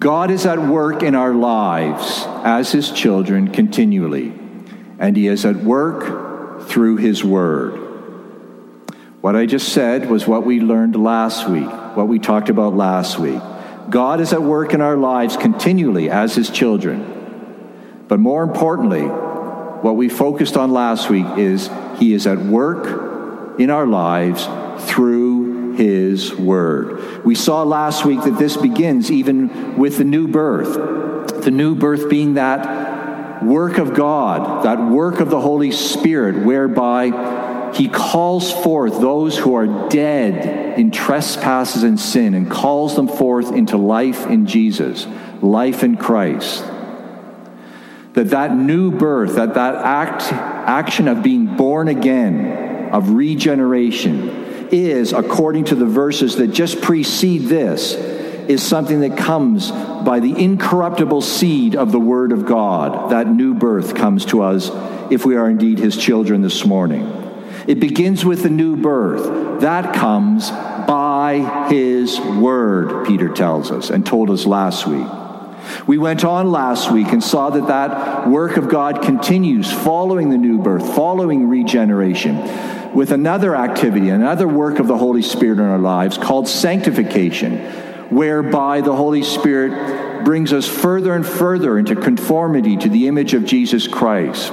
God is at work in our lives as his children continually, and he is at work through his word. What I just said was what we learned last week, what we talked about last week. God is at work in our lives continually as his children. But more importantly, what we focused on last week is he is at work in our lives through his word. We saw last week that this begins even with the new birth. The new birth being that work of God, that work of the Holy Spirit, whereby he calls forth those who are dead in trespasses and sin and calls them forth into life in Jesus, life in Christ. That new birth, that action of being born again, of regeneration, is, according to the verses that just precede this, is something that comes by the incorruptible seed of the Word of God. That new birth comes to us if we are indeed his children this morning. It begins with the new birth. That comes by his word, Peter tells us, and told us last week. We went on last week and saw that work of God continues following the new birth, following regeneration, with another activity, another work of the Holy Spirit in our lives called sanctification, whereby the Holy Spirit brings us further and further into conformity to the image of Jesus Christ.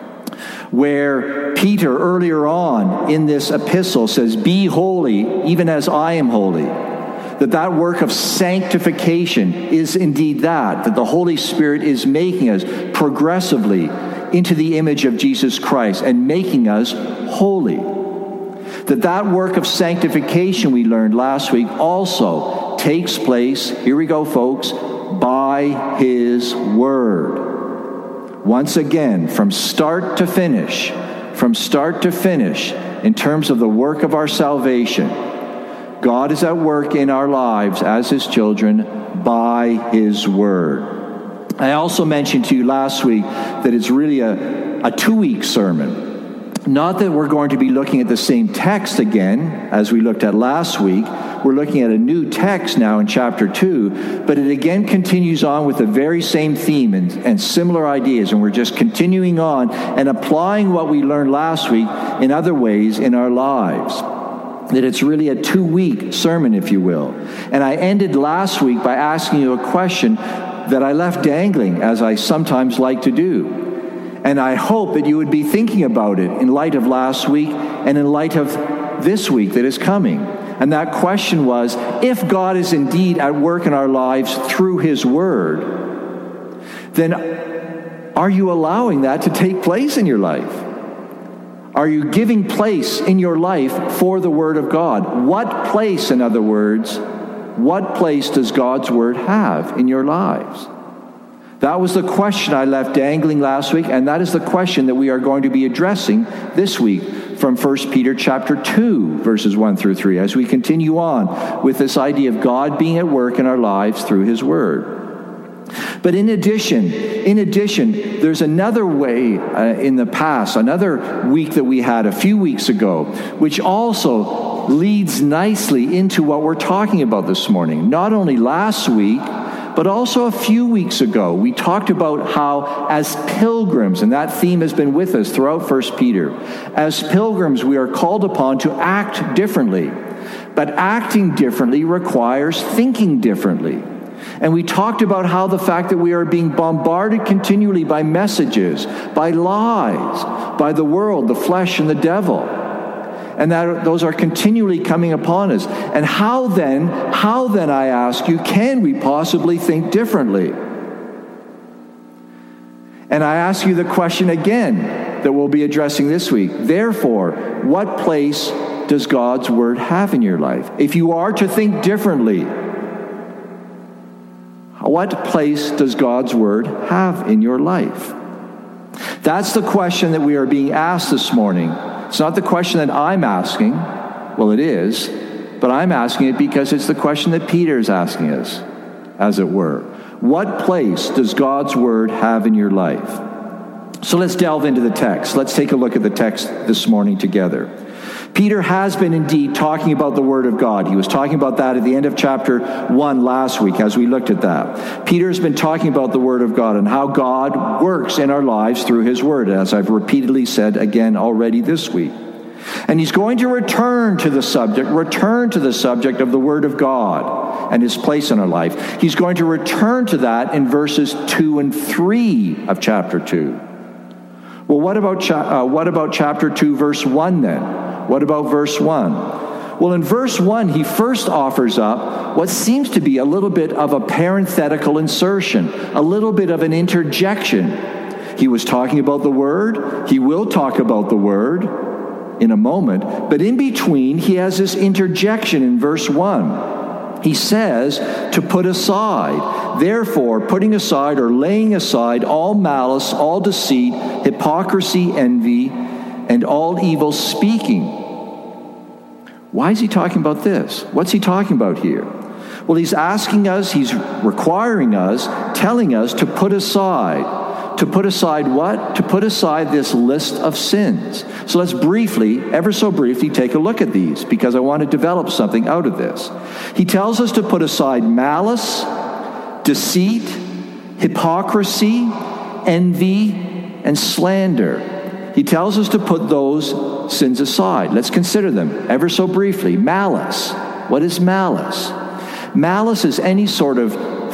Where Peter earlier on in this epistle says, "Be holy, even as I am holy." That work of sanctification is indeed that the Holy Spirit is making us progressively into the image of Jesus Christ and making us holy. That work of sanctification we learned last week also takes place, here we go folks, by his word. Once again, from start to finish, in terms of the work of our salvation, God is at work in our lives as his children by his word. I also mentioned to you last week that it's really a 2-week sermon. Not that we're going to be looking at the same text again as we looked at last week. We're looking at a new text now in chapter 2, but it again continues on with the very same theme and similar ideas, and we're just continuing on and applying what we learned last week in other ways in our lives. That it's really a 2-week sermon, if you will. And I ended last week by asking you a question that I left dangling, as I sometimes like to do. And I hope that you would be thinking about it in light of last week and in light of this week that is coming. And that question was, if God is indeed at work in our lives through his word, then are you allowing that to take place in your life? Are you giving place in your life for the word of God? What place, in other words, what place does God's word have in your lives? That was the question I left dangling last week, and that is the question that we are going to be addressing this week from 1 Peter chapter 2, verses 1 through 3, as we continue on with this idea of God being at work in our lives through his word. But in addition, there's another way in the past, another week that we had a few weeks ago, which also leads nicely into what we're talking about this morning. Not only last week, but also a few weeks ago, we talked about how as pilgrims, and that theme has been with us throughout 1 Peter, as pilgrims we are called upon to act differently. But acting differently requires thinking differently. And we talked about how the fact that we are being bombarded continually by messages, by lies, by the world, the flesh, and the devil. And that those are continually coming upon us. And how then, I ask you, can we possibly think differently? And I ask you the question again that we'll be addressing this week. Therefore, what place does God's word have in your life? If you are to think differently, what place does God's word have in your life? That's the question that we are being asked this morning. It's not the question that I'm asking. Well, it is. But I'm asking it because it's the question that Peter is asking us, as it were. What place does God's word have in your life? So let's delve into the text. Let's take a look at the text this morning together. Peter has been indeed talking about the Word of God. He was talking about that at the end of chapter 1 last week as we looked at that. Peter's been talking about the Word of God and how God works in our lives through His Word, as I've repeatedly said again already this week. And he's going to return to the subject of the Word of God and His place in our life. He's going to return to that in verses 2 and 3 of chapter 2. Well, what about chapter 2, verse 1 then? What about verse 1? Well, in verse 1, he first offers up what seems to be a little bit of a parenthetical insertion, a little bit of an interjection. He was talking about the Word. He will talk about the Word in a moment. But in between, he has this interjection in verse 1. He says to put aside. Therefore, putting aside or laying aside all malice, all deceit, hypocrisy, envy, and all evil speaking. Why is he talking about this? What's he talking about here? Well, he's asking us, he's requiring us, telling us to put aside. To put aside what? To put aside this list of sins. So let's briefly, ever so briefly, take a look at these, because I want to develop something out of this. He tells us to put aside malice, deceit, hypocrisy, envy, and slander. He tells us to put those sins aside. Let's consider them ever so briefly. Malice. What is malice? Malice is any sort of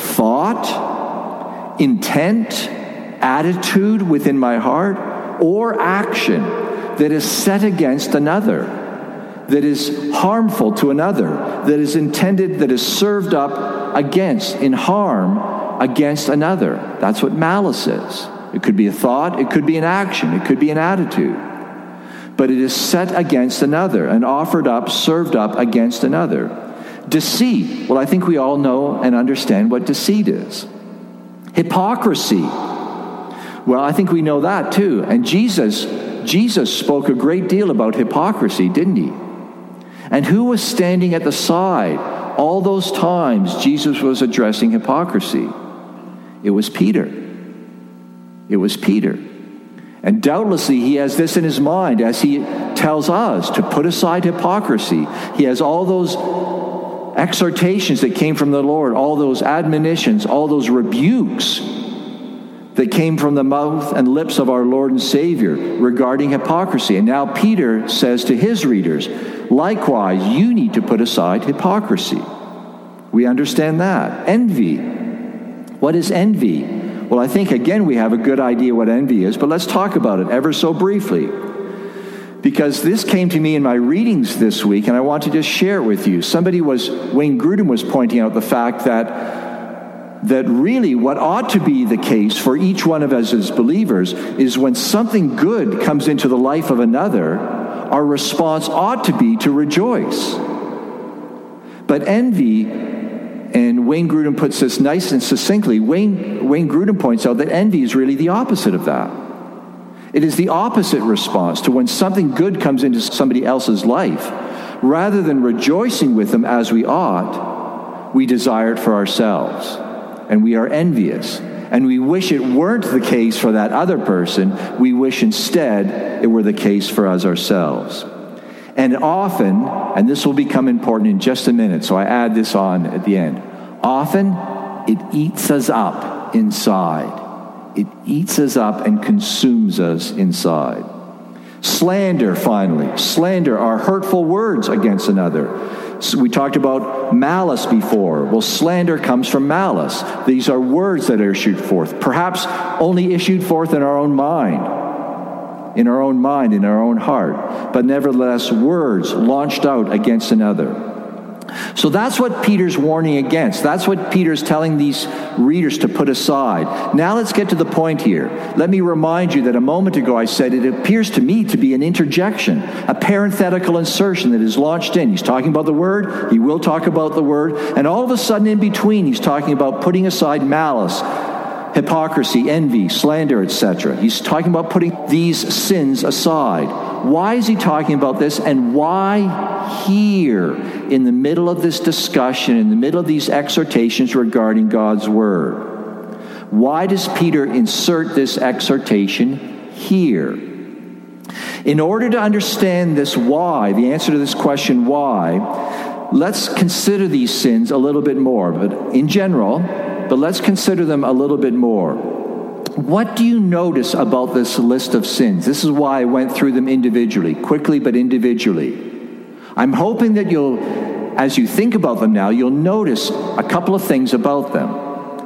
thought, intent, attitude within my heart, or action that is set against another, that is harmful to another, that is intended, that is served up against, in harm against another. That's what malice is. It could be a thought, it could be an action, it could be an attitude. But it is set against another and offered up, served up against another. Deceit. Well, I think we all know and understand what deceit is. Hypocrisy. Well, I think we know that too. And Jesus spoke a great deal about hypocrisy, didn't he? And who was standing at the side all those times Jesus was addressing hypocrisy? It was Peter. It was Peter. And doubtlessly he has this in his mind as he tells us to put aside hypocrisy. He has all those exhortations that came from the Lord, all those admonitions, all those rebukes that came from the mouth and lips of our Lord and Savior regarding hypocrisy. And now Peter says to his readers, likewise, you need to put aside hypocrisy. We understand that. Envy. What is envy? Well, I think, again, we have a good idea what envy is, but let's talk about it ever so briefly. Because this came to me in my readings this week, and I want to just share it with you. Wayne Grudem was pointing out the fact that really what ought to be the case for each one of us as believers is when something good comes into the life of another, our response ought to be to rejoice. But envy, and Wayne Grudem puts this nice and succinctly, Wayne Grudem points out that envy is really the opposite of that. It is the opposite response to when something good comes into somebody else's life. Rather than rejoicing with them as we ought, we desire it for ourselves. And we are envious. And we wish it weren't the case for that other person. We wish instead it were the case for us ourselves. And often, and this will become important in just a minute, so I add this on at the end. Often, it eats us up inside. It eats us up and consumes us inside. Slander, finally. Slander are hurtful words against another. So we talked about malice before. Well, slander comes from malice. These are words that are issued forth, perhaps only issued forth in our own mind, in our own heart, but nevertheless words launched out against another. So that's what Peter's warning against. That's what Peter's telling these readers to put aside. Now let's get to the point here. Let me remind you that a moment ago I said it appears to me to be an interjection, a parenthetical insertion that is launched in. He's talking about the Word. He will talk about the Word. And all of a sudden in between, he's talking about putting aside malice, hypocrisy, envy, slander, etc. He's talking about putting these sins aside. Why is he talking about this, and why here in the middle of this discussion, in the middle of these exhortations regarding God's Word? Why does Peter insert this exhortation here? In order to understand this why, the answer to this question why, let's consider these sins a little bit more, but in general, but let's consider them a little bit more. What do you notice about this list of sins? This is why I went through them individually, quickly but individually. I'm hoping that you'll, as you think about them now, you'll notice a couple of things about them.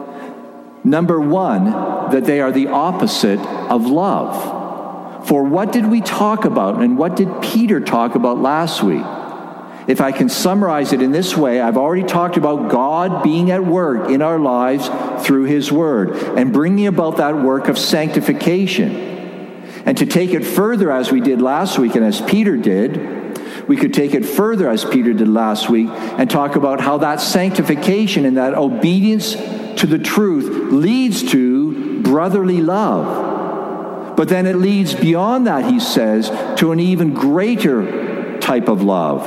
Number one, that they are the opposite of love. For what did we talk about, and what did Peter talk about last week? If I can summarize it in this way, I've already talked about God being at work in our lives through His Word and bringing about that work of sanctification. And to take it further as we did last week and as Peter did, we could take it further as Peter did last week and talk about how that sanctification and that obedience to the truth leads to brotherly love. But then it leads beyond that, he says, to an even greater type of love,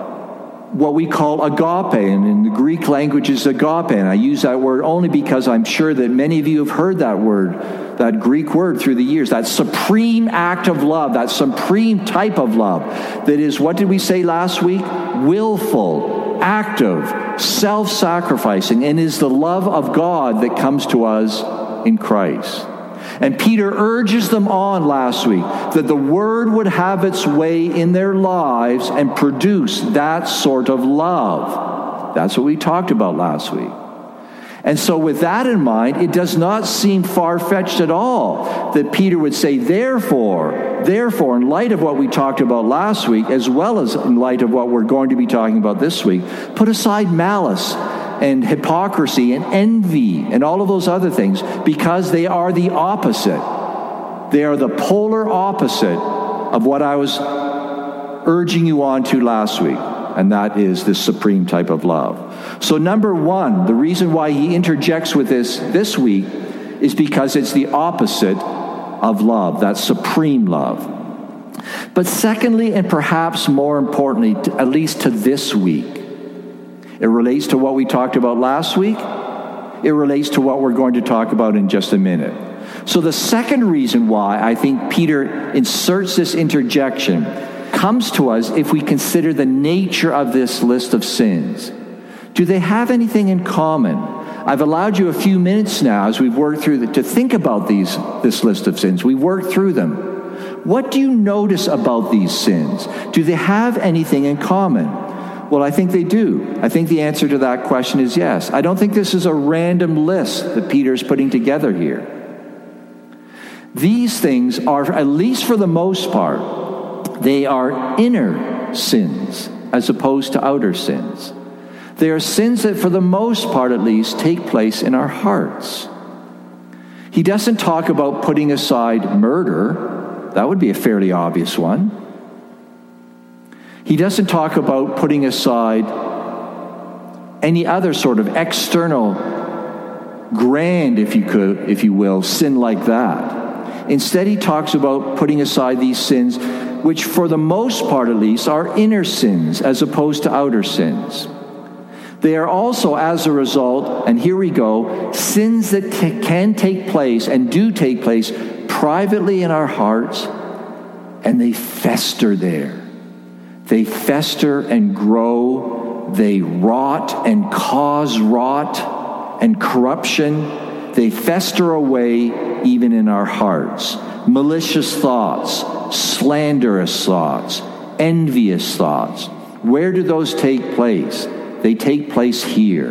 what we call agape, and in the Greek language is agape, and I use that word only because I'm sure that many of you have heard that word, that Greek word through the years, that supreme act of love, that supreme type of love, that is, what did we say last week? Willful, active, self-sacrificing, and is the love of God that comes to us in Christ. And Peter urges them on last week that the Word would have its way in their lives and produce that sort of love. That's what we talked about last week. And so with that in mind, it does not seem far-fetched at all that Peter would say, therefore, in light of what we talked about last week, as well as in light of what we're going to be talking about this week, put aside malice and hypocrisy and envy and all of those other things, because they are the opposite. They are the polar opposite of what I was urging you on to last week, and that is this supreme type of love. So number one, the reason why he interjects with this week is because it's the opposite of love, that supreme love. But secondly, and perhaps more importantly, at least to this week, it relates to what we talked about last week. It relates to what we're going to talk about in just a minute. So the second reason why I think Peter inserts this interjection comes to us if we consider the nature of this list of sins. Do they have anything in common? I've allowed you a few minutes now as we've worked through to think about this list of sins. We've worked through them. What do you notice about these sins? Do they have anything in common? Well, I think they do. I think the answer to that question is yes. I don't think this is a random list that Peter's putting together here. These things are, at least for the most part, they are inner sins as opposed to outer sins. They are sins that, for the most part at least, take place in our hearts. He doesn't talk about putting aside murder. That would be a fairly obvious one. He doesn't talk about putting aside any other sort of external, grand, if you will, sin like that. Instead, he talks about putting aside these sins, which for the most part at least are inner sins as opposed to outer sins. They are also, as a result, and here we go, sins that can take place and do take place privately in our hearts, and they fester there. They fester and grow. They rot and cause rot and corruption. They fester away even in our hearts. Malicious thoughts, slanderous thoughts, envious thoughts. Where do those take place? They take place here.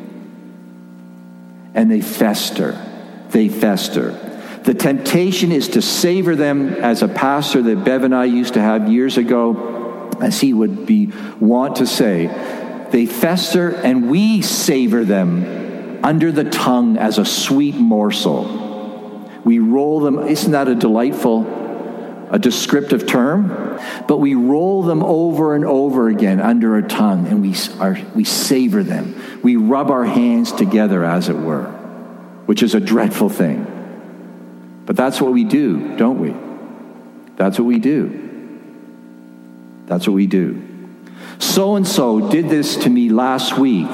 And they fester. They fester. The temptation is to savor them, as a pastor that Bev and I used to have years ago, as he would want to say, they fester and we savor them under the tongue as a sweet morsel. We roll them. Isn't that a descriptive term? But we roll them over and over again under our tongue, and we savor them. We rub our hands together, as it were, which is a dreadful thing. But that's what we do, don't we? That's what we do. That's what we do. So-and-so did this to me last week,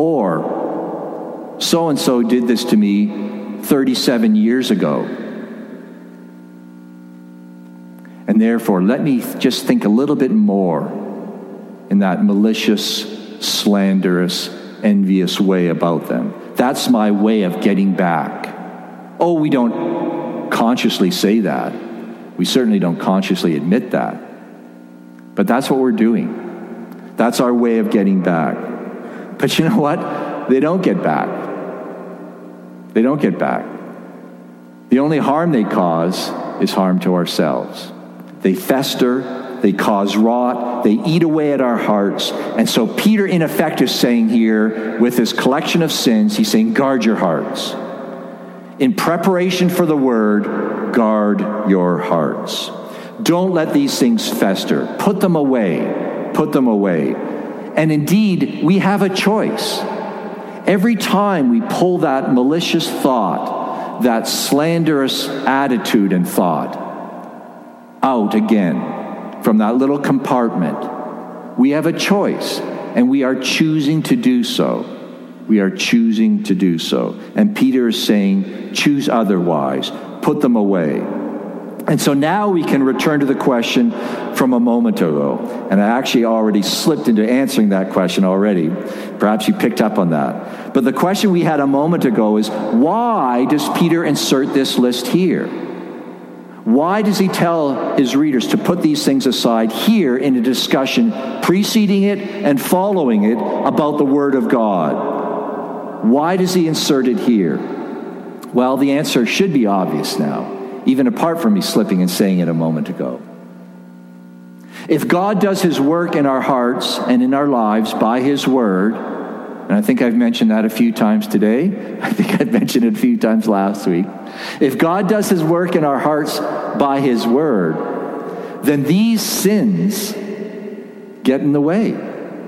or so-and-so did this to me 37 years ago. And therefore, let me just think a little bit more in that malicious, slanderous, envious way about them. That's my way of getting back. Oh, we don't consciously say that. We certainly don't consciously admit that. But that's what we're doing. That's our way of getting back. But you know what? They don't get back. They don't get back. The only harm they cause is harm to ourselves. They fester, they cause rot, they eat away at our hearts. And so Peter, in effect, is saying here, with his collection of sins, he's saying, guard your hearts. In preparation for the word, guard your hearts. Don't let these things fester. Put them away. Put them away. And indeed, we have a choice. Every time we pull that malicious thought, that slanderous attitude and thought out again from that little compartment, we have a choice, and we are choosing to do so. We are choosing to do so. And Peter is saying, choose otherwise. Put them away. And so now we can return to the question from a moment ago. And I actually already slipped into answering that question already. Perhaps you picked up on that. But the question we had a moment ago is, why does Peter insert this list here? Why does he tell his readers to put these things aside here in a discussion preceding it and following it about the Word of God? Why does he insert it here? Well, the answer should be obvious now, even apart from me slipping and saying it a moment ago. If God does his work in our hearts and in our lives by his word, and I think I've mentioned that a few times today. I think I've mentioned it a few times last week. If God does his work in our hearts by his word, then these sins get in the way.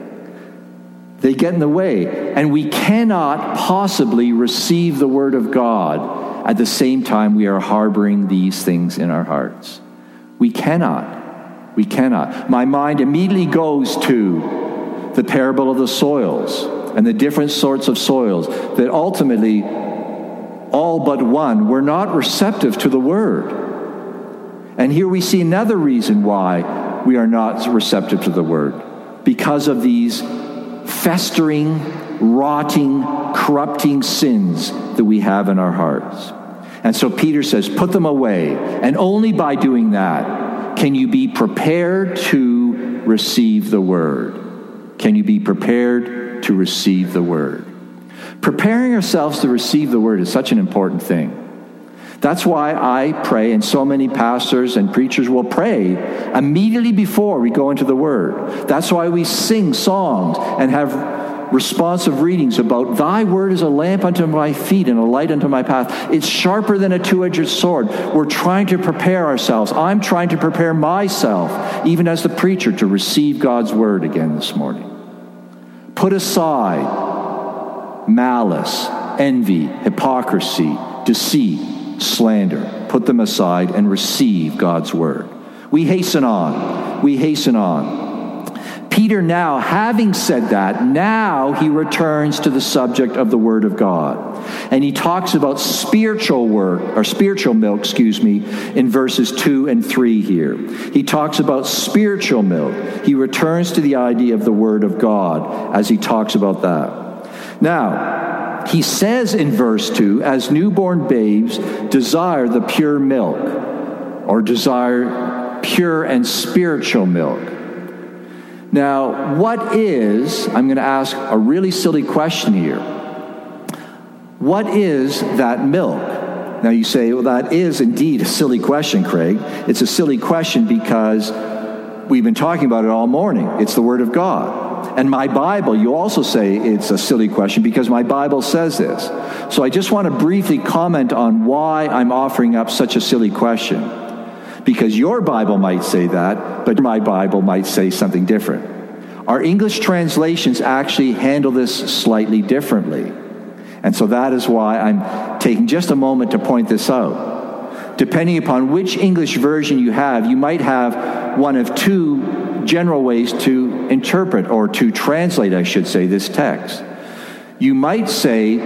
They get in the way. And we cannot possibly receive the word of God at the same time we are harboring these things in our hearts. We cannot. We cannot. My mind immediately goes to the parable of the soils and the different sorts of soils that ultimately, all but one, were not receptive to the word. And here we see another reason why we are not receptive to the word. Because of these festering, rotting, corrupting sins that we have in our hearts. And so Peter says, put them away. And only by doing that can you be prepared to receive the word. Can you be prepared to receive the word? Preparing ourselves to receive the word is such an important thing. That's why I pray, and so many pastors and preachers will pray immediately before we go into the word. That's why we sing songs and have responsive readings about, thy word is a lamp unto my feet and a light unto my path. It's sharper than a two-edged sword. We're trying to prepare ourselves. I'm trying to prepare myself, even as the preacher, to receive God's word again this morning. Put aside malice, envy, hypocrisy, deceit, slander. Put them aside and receive God's word. We hasten on. We hasten on. Peter now, having said that, now he returns to the subject of the word of God. And he talks about spiritual milk, in verses 2 and 3 here. He talks about spiritual milk. He returns to the idea of the word of God as he talks about that. Now, he says in verse 2, as newborn babes desire the pure milk, or desire pure and spiritual milk. Now, I'm going to ask a really silly question here. What is that milk? Now you say, well, that is indeed a silly question, Craig. It's a silly question because we've been talking about it all morning. It's the Word of God. And my Bible, you also say it's a silly question because my Bible says this. So I just want to briefly comment on why I'm offering up such a silly question. Because your Bible might say that, but my Bible might say something different. Our English translations actually handle this slightly differently. And so that is why I'm taking just a moment to point this out. Depending upon which English version you have, you might have one of two general ways to interpret, or to translate, I should say, this text. You might say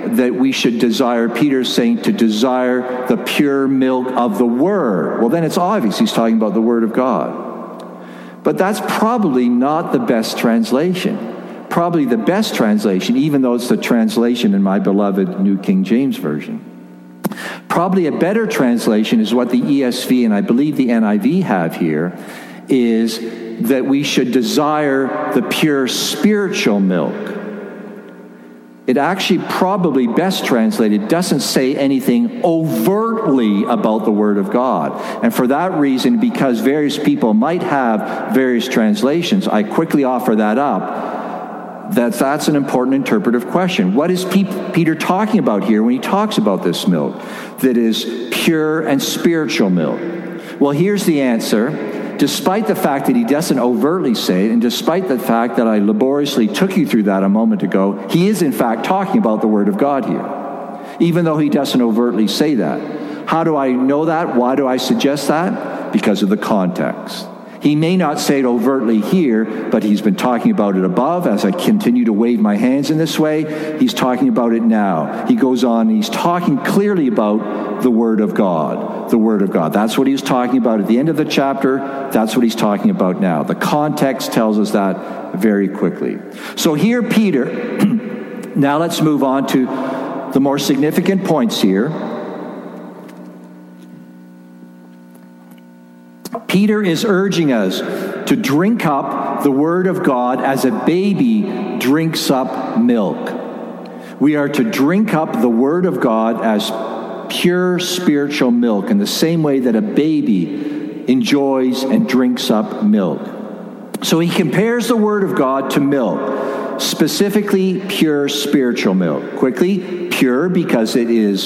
that we should desire, Peter's saying to desire the pure milk of the Word. Well, then it's obvious he's talking about the Word of God. But that's probably not the best translation. Probably the best translation, even though it's the translation in my beloved New King James Version. Probably a better translation is what the ESV and I believe the NIV have here, is that we should desire the pure spiritual milk. It actually probably best translated doesn't say anything overtly about the Word of God. And for that reason, because various people might have various translations, I quickly offer that up. That's an important interpretive question. What is Peter talking about here when he talks about this milk that is pure and spiritual milk? Well, here's the answer. Despite the fact that he doesn't overtly say it, and despite the fact that I laboriously took you through that a moment ago, he is in fact talking about the Word of God here, even though he doesn't overtly say that. How do I know that? Why do I suggest that? Because of the context. He may not say it overtly here, but he's been talking about it above. As I continue to wave my hands in this way, he's talking about it now. He goes on, and he's talking clearly about the Word of God. The Word of God. That's what he was talking about at the end of the chapter. That's what he's talking about now. The context tells us that very quickly. So here, Peter, now let's move on to the more significant points here. Peter is urging us to drink up the Word of God as a baby drinks up milk. We are to drink up the Word of God as pure spiritual milk in the same way that a baby enjoys and drinks up milk. So he compares the Word of God to milk, specifically pure spiritual milk. Quickly, pure because it is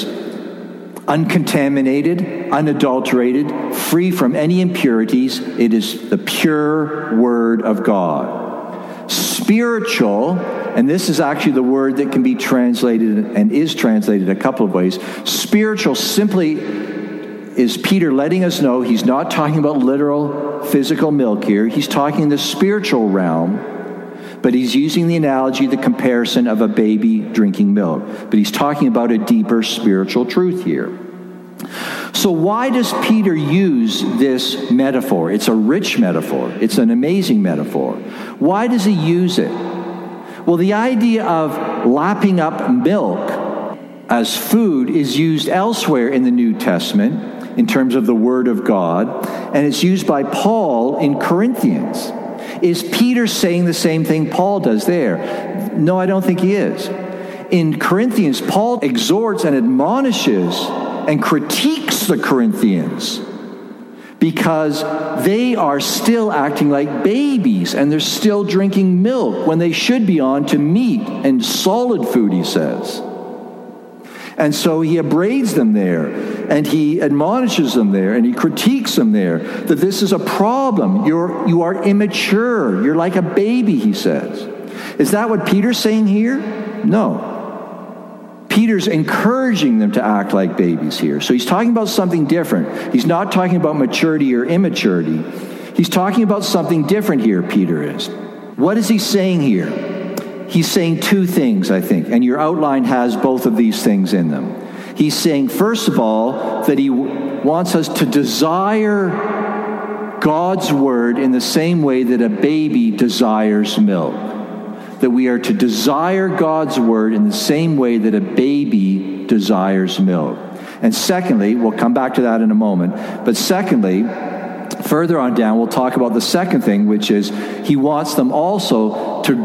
uncontaminated, unadulterated, free from any impurities. It is the pure Word of God. Spiritual, and this is actually the word that can be translated and is translated a couple of ways. Spiritual simply is Peter letting us know he's not talking about literal physical milk here. He's talking in the spiritual realm, but he's using the analogy, the comparison of a baby drinking milk. But he's talking about a deeper spiritual truth here. So why does Peter use this metaphor? It's a rich metaphor. It's an amazing metaphor. Why does he use it? Well, the idea of lapping up milk as food is used elsewhere in the New Testament in terms of the Word of God, and it's used by Paul in Corinthians. Is Peter saying the same thing Paul does there? No, I don't think he is. In Corinthians, Paul exhorts and admonishes and critiques the Corinthians because they are still acting like babies and they're still drinking milk when they should be on to meat and solid food, he says. And so he upbraids them there, and he admonishes them there, and he critiques them there, that this is a problem. You are immature. You're like a baby, he says. Is that what Peter's saying here? No. Peter's encouraging them to act like babies here. So he's talking about something different. He's not talking about maturity or immaturity. He's talking about something different here, Peter is. What is he saying here? He's saying two things, I think, and your outline has both of these things in them. He's saying, first of all, that he wants us to desire God's word in the same way that a baby desires milk. That we are to desire God's word in the same way that a baby desires milk. And secondly, we'll come back to that in a moment, but secondly, further on down, we'll talk about the second thing, which is he wants them also to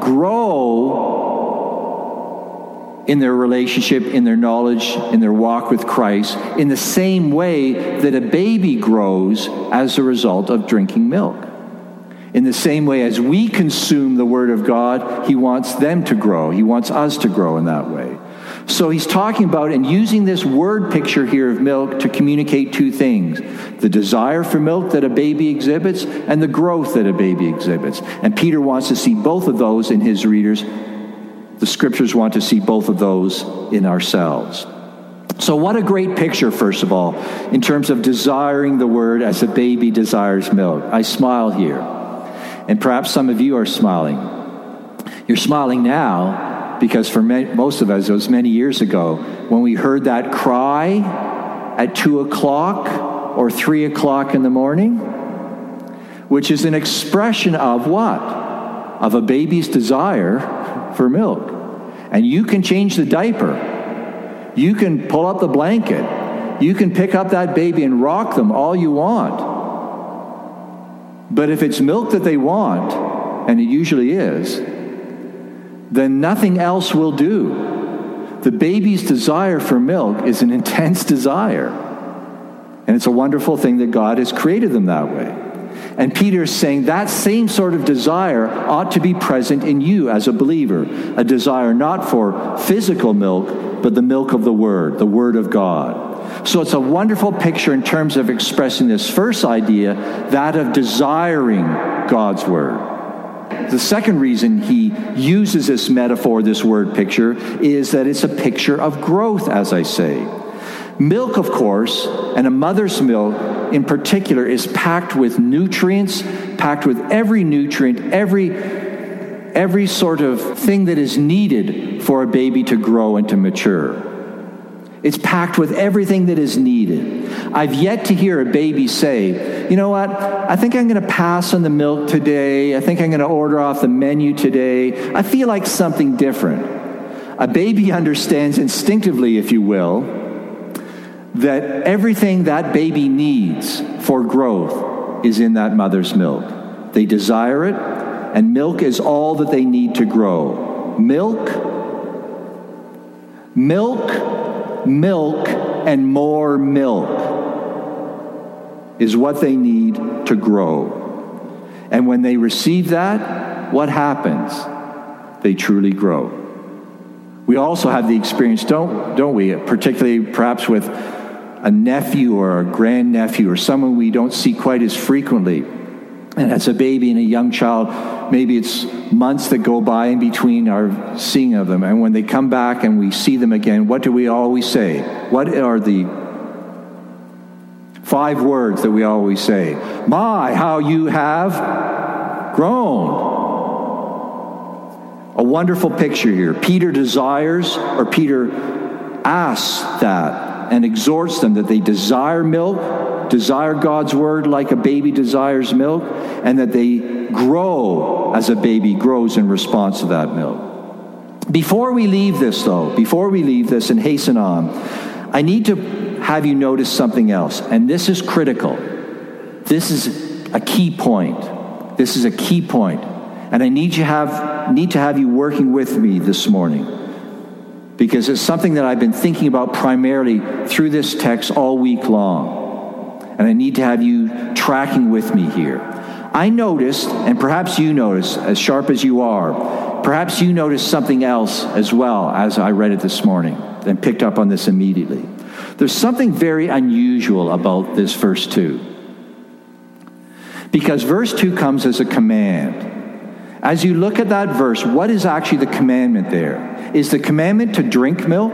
grow in their relationship, in their knowledge, in their walk with Christ, in the same way that a baby grows as a result of drinking milk. In the same way as we consume the Word of God, he wants them to grow. He wants us to grow in that way. So he's talking about and using this word picture here of milk to communicate two things. The desire for milk that a baby exhibits and the growth that a baby exhibits. And Peter wants to see both of those in his readers. The scriptures want to see both of those in ourselves. So what a great picture, first of all, in terms of desiring the word as a baby desires milk. I smile here. And perhaps some of you are smiling. You're smiling now because for most of us, it was many years ago, when we heard that cry at 2 o'clock or 3 o'clock in the morning, which is an expression of what? Of a baby's desire for milk. And you can change the diaper. You can pull up the blanket. You can pick up that baby and rock them all you want. But if it's milk that they want, and it usually is, then nothing else will do. The baby's desire for milk is an intense desire. And it's a wonderful thing that God has created them that way. And Peter is saying that same sort of desire ought to be present in you as a believer. A desire not for physical milk, but the milk of the Word of God. So it's a wonderful picture in terms of expressing this first idea, that of desiring God's Word. The second reason he uses this metaphor, this word picture, is that it's a picture of growth, as I say. Milk, of course, and a mother's milk in particular, is packed with nutrients, packed with every nutrient, every sort of thing that is needed for a baby to grow and to mature. It's packed with everything that is needed. I've yet to hear a baby say, you know what, I think I'm going to pass on the milk today. I think I'm going to order off the menu today. I feel like something different. A baby understands instinctively, if you will, that everything that baby needs for growth is in that mother's milk. They desire it, and milk is all that they need to grow. Milk, and more milk is what they need to grow. And when they receive that, what happens? They truly grow. We also have the experience, don't we, particularly perhaps with a nephew or a grandnephew or someone we don't see quite as frequently. And as a baby and a young child, maybe it's months that go by in between our seeing of them. And when they come back and we see them again, what do we always say? What are the 5 words that we always say? My, how you have grown. A wonderful picture here. Peter asks that and exhorts them that they desire milk, desire God's Word like a baby desires milk, and that they grow as a baby grows in response to that milk. Before we leave this and hasten on, I need to have you notice something else, and this is critical. This is a key point. And I need to have you working with me this morning, because it's something that I've been thinking about primarily through this text all week long. And I need to have you tracking with me here. I noticed, and perhaps you noticed, as sharp as you are, perhaps you noticed something else as well as I read it this morning and picked up on this immediately. There's something very unusual about this verse 2. Because verse 2 comes as a command. As you look at that verse, what is actually the commandment there? Is the commandment to drink milk?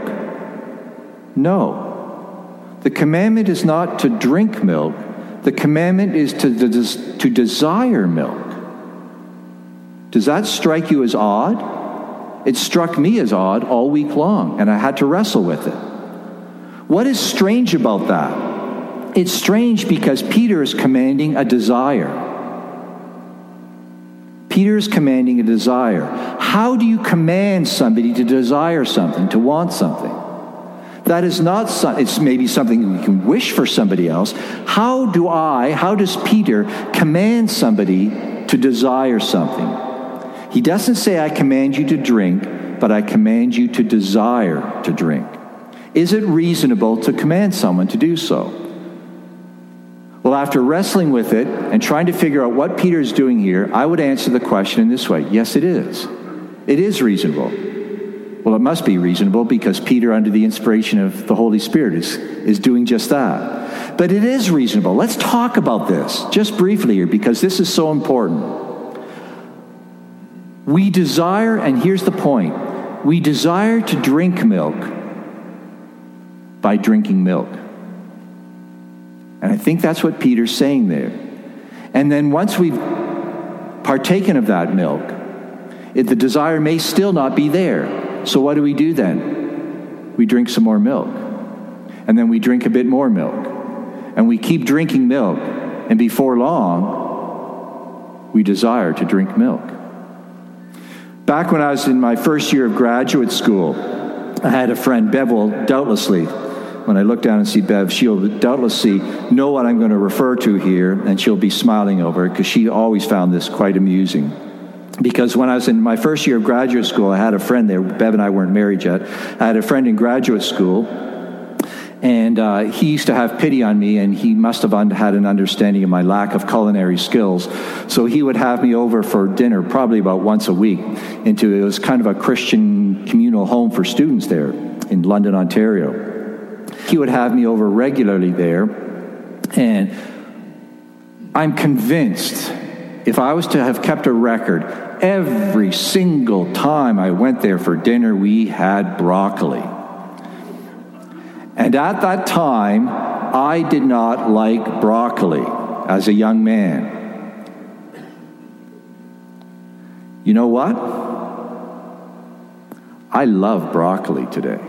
No. The commandment is not to drink milk. The commandment is to desire milk. Does that strike you as odd? It struck me as odd all week long, and I had to wrestle with it. What is strange about that? It's strange because Peter is commanding a desire. Peter is commanding a desire. How do you command somebody to desire something, to want something? That is not, it's maybe something we can wish for somebody else. How does Peter command somebody to desire something? He doesn't say, I command you to drink, but I command you to desire to drink. Is it reasonable to command someone to do so? Well, after wrestling with it and trying to figure out what Peter is doing here, I would answer the question in this way. Yes, it is. It is reasonable. Well, it must be reasonable because Peter, under the inspiration of the Holy Spirit, is doing just that. But it is reasonable. Let's talk about this just briefly here because this is so important. We desire, and here's the point, we desire to drink milk by drinking milk. And I think that's what Peter's saying there. And then once we've partaken of that milk, the desire may still not be there. So what do we do then? We drink some more milk. And then we drink a bit more milk. And we keep drinking milk. And before long, we desire to drink milk. Back when I was in my first year of graduate school, I had a friend, Bev will doubtlessly, when I look down and see Bev, she'll doubtlessly know what I'm going to refer to here, and she'll be smiling over it because she always found this quite amusing. Because when I was in my first year of graduate school, I had a friend there. Bev and I weren't married yet. I had a friend in graduate school, and he used to have pity on me, and he must have had an understanding of my lack of culinary skills. So he would have me over for dinner probably about once a week. It was kind of a Christian communal home for students there in London, Ontario. He would have me over regularly there, and I'm convinced if I was to have kept a record, every single time I went there for dinner, we had broccoli. And at that time, I did not like broccoli as a young man. You know what? I love broccoli today.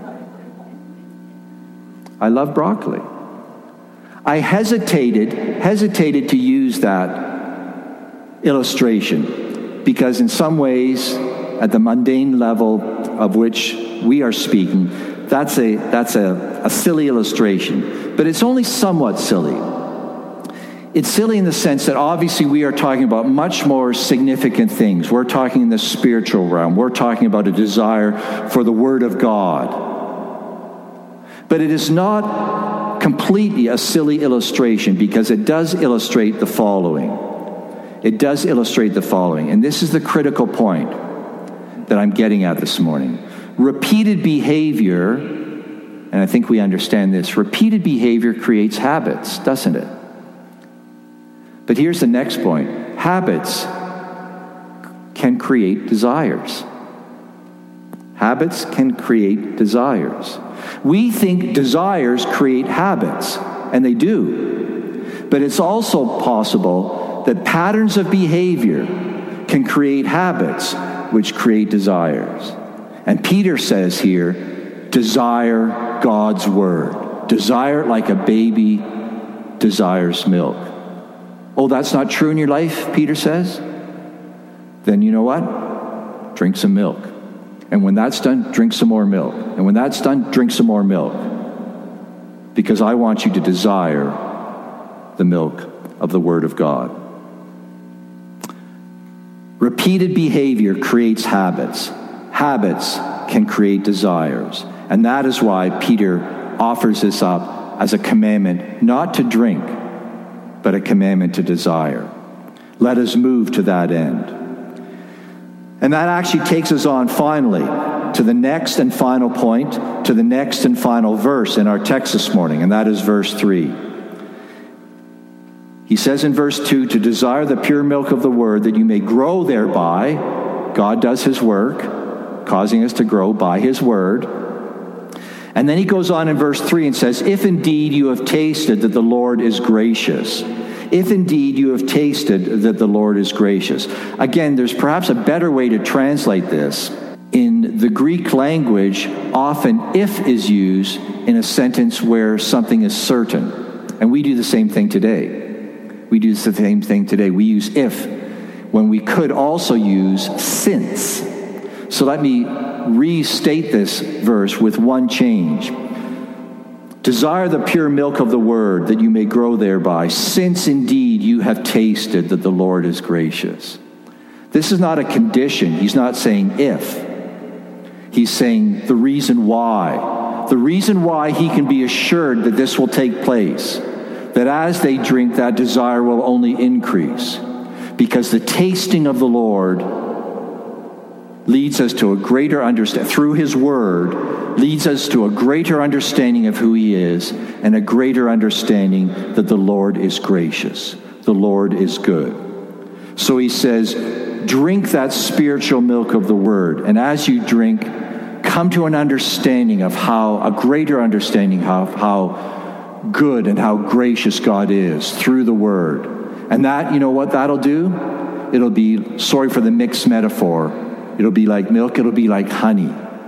I love broccoli. I hesitated to use that illustration because in some ways, at the mundane level of which we are speaking, that's a silly illustration. But it's only somewhat silly. It's silly in the sense that obviously we are talking about much more significant things. We're talking in the spiritual realm. We're talking about a desire for the Word of God. But it is not completely a silly illustration because it does illustrate the following. It does illustrate the following. And this is the critical point that I'm getting at this morning. Repeated behavior, and I think we understand this, repeated behavior creates habits, doesn't it? But here's the next point. Habits can create desires. Habits can create desires. We think desires create habits, and they do. But it's also possible that patterns of behavior can create habits which create desires. And Peter says here, desire God's word. Desire it like a baby desires milk. Oh, that's not true in your life, Peter says? Then you know what? Drink some milk. And when that's done, drink some more milk. And when that's done, drink some more milk. Because I want you to desire the milk of the Word of God. Repeated behavior creates habits. Habits can create desires. And that is why Peter offers this up as a commandment, not to drink, but a commandment to desire. Let us move to that end. And that actually takes us on finally to the next and final point, to the next and final verse in our text this morning, and that is verse 3. He says in verse 2, to desire the pure milk of the word that you may grow thereby. God does his work, causing us to grow by his word. And then he goes on in verse 3 and says, if indeed you have tasted that the Lord is gracious. If indeed you have tasted that the Lord is gracious. Again, there's perhaps a better way to translate this. In the Greek language, often if is used in a sentence where something is certain. And we do the same thing today. We do the same thing today. We use if when we could also use since. So let me restate this verse with one change. Desire the pure milk of the word that you may grow thereby, since indeed you have tasted that the Lord is gracious. This is not a condition. He's not saying if. He's saying the reason why. The reason why he can be assured that this will take place. That as they drink, that desire will only increase. Because the tasting of the Lord leads us to a greater understanding, through his word, leads us to a greater understanding of who he is and a greater understanding that the Lord is gracious. The Lord is good. So he says, drink that spiritual milk of the word. And as you drink, come to an understanding of a greater understanding of how good and how gracious God is through the word. And that, you know what that'll do? It'll be, sorry for the mixed metaphor, it'll be like milk, it'll be like honey.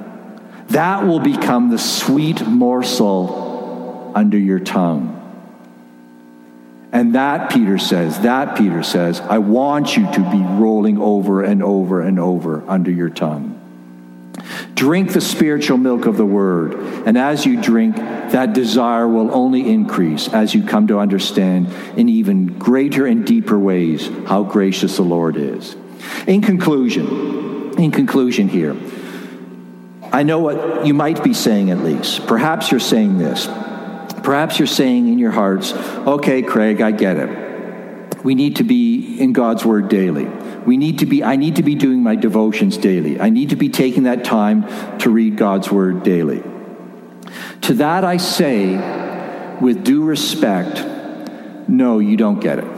That will become the sweet morsel under your tongue. And that, Peter says, I want you to be rolling over and over and over under your tongue. Drink the spiritual milk of the Word, and as you drink, that desire will only increase as you come to understand in even greater and deeper ways how gracious the Lord is. In conclusion here, I know what you might be saying at least. Perhaps you're saying this. Perhaps you're saying in your hearts, okay, Craig, I get it. We need to be in God's Word daily. I need to be doing my devotions daily. I need to be taking that time to read God's Word daily. To that I say, with due respect, no, you don't get it.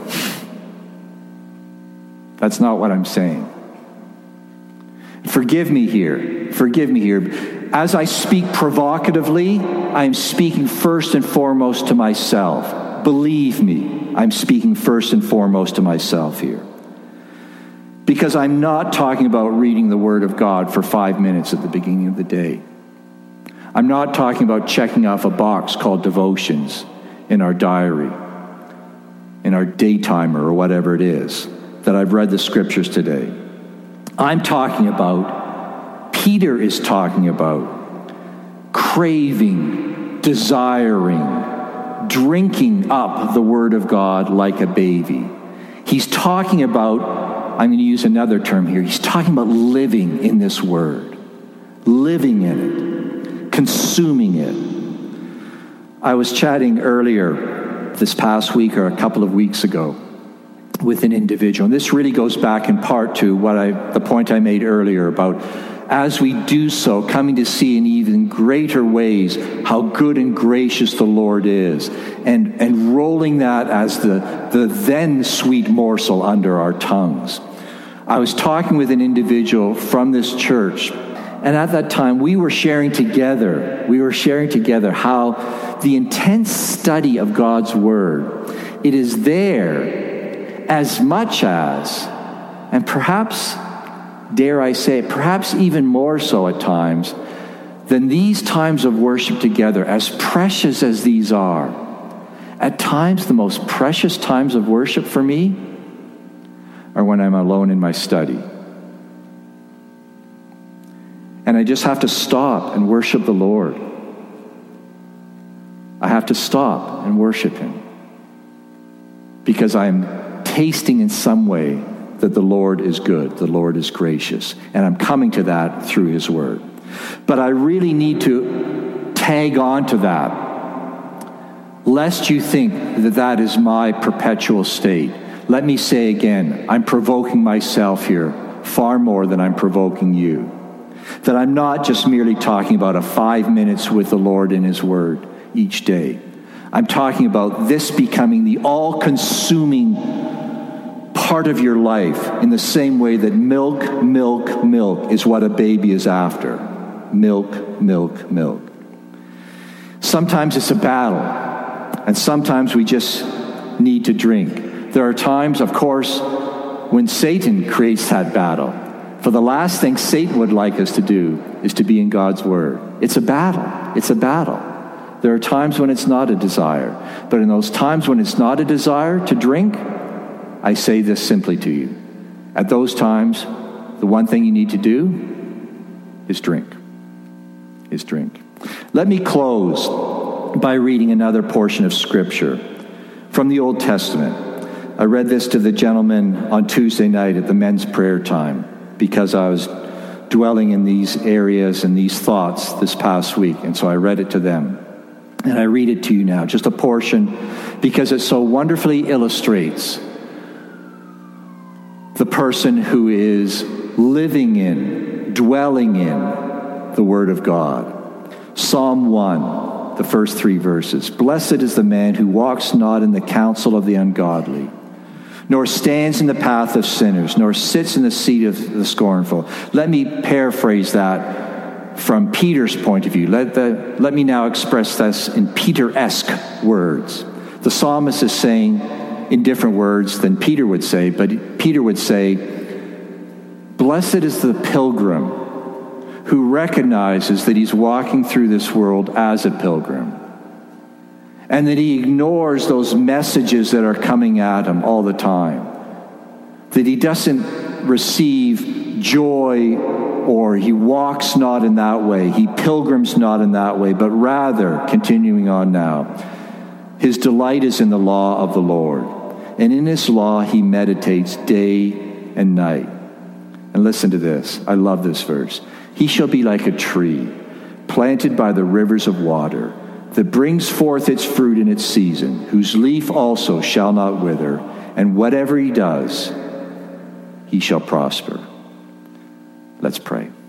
That's not what I'm saying. Forgive me here. As I speak provocatively, I am speaking first and foremost to myself. Believe me, I'm speaking first and foremost to myself here. Because I'm not talking about reading the Word of God for 5 minutes at the beginning of the day. I'm not talking about checking off a box called devotions in our diary, in our daytimer or whatever it is, that I've read the Scriptures today. I'm talking about, Peter is talking about, craving, desiring, drinking up the Word of God like a baby. He's talking about, I'm going to use another term here, he's talking about living in this Word, living in it, consuming it. I was chatting earlier this past week or a couple of weeks ago with an individual, and this really goes back in part to the point I made earlier about as we do so, coming to see in even greater ways how good and gracious the Lord is, and rolling that as the then sweet morsel under our tongues. I was talking with an individual from this church, and at that time we were sharing together how the intense study of God's Word, it is there as much as, and perhaps, dare I say, perhaps even more so at times, than these times of worship together, as precious as these are. At times, the most precious times of worship for me are when I'm alone in my study. And I just have to stop and worship the Lord. I have to stop and worship Him, because I'm tasting in some way that the Lord is good, the Lord is gracious, and I'm coming to that through His Word. But I really need to tag on to that, lest you think that that is my perpetual state. Let me say again, I'm provoking myself here far more than I'm provoking you. That I'm not just merely talking about a 5 minutes with the Lord in His Word each day. I'm talking about this becoming the all-consuming part of your life, in the same way that milk is what a baby is after. Milk. Sometimes it's a battle, and sometimes we just need to drink. There are times, of course, when Satan creates that battle. For the last thing Satan would like us to do is to be in God's Word. It's a battle. There are times when it's not a desire. But in those times when it's not a desire to drink, I say this simply to you. At those times, the one thing you need to do is drink. Let me close by reading another portion of Scripture from the Old Testament. I read this to the gentlemen on Tuesday night at the men's prayer time, because I was dwelling in these areas and these thoughts this past week, and so I read it to them. And I read it to you now, just a portion, because it so wonderfully illustrates the person who is living in, dwelling in the Word of God. Psalm 1, the first 3 verses. Blessed is the man who walks not in the counsel of the ungodly, nor stands in the path of sinners, nor sits in the seat of the scornful. Let me paraphrase that from Peter's point of view. Let me now express this in Peter-esque words. The psalmist is saying, in different words than Peter would say, but Peter would say, blessed is the pilgrim who recognizes that he's walking through this world as a pilgrim, and that he ignores those messages that are coming at him all the time, that he doesn't receive joy, or he walks not in that way, he pilgrims not in that way, but rather, continuing on now, his delight is in the law of the Lord, and in his law he meditates day and night. And listen to this. I love this verse. He shall be like a tree planted by the rivers of water, that brings forth its fruit in its season, whose leaf also shall not wither, and whatever he does, he shall prosper. Let's pray.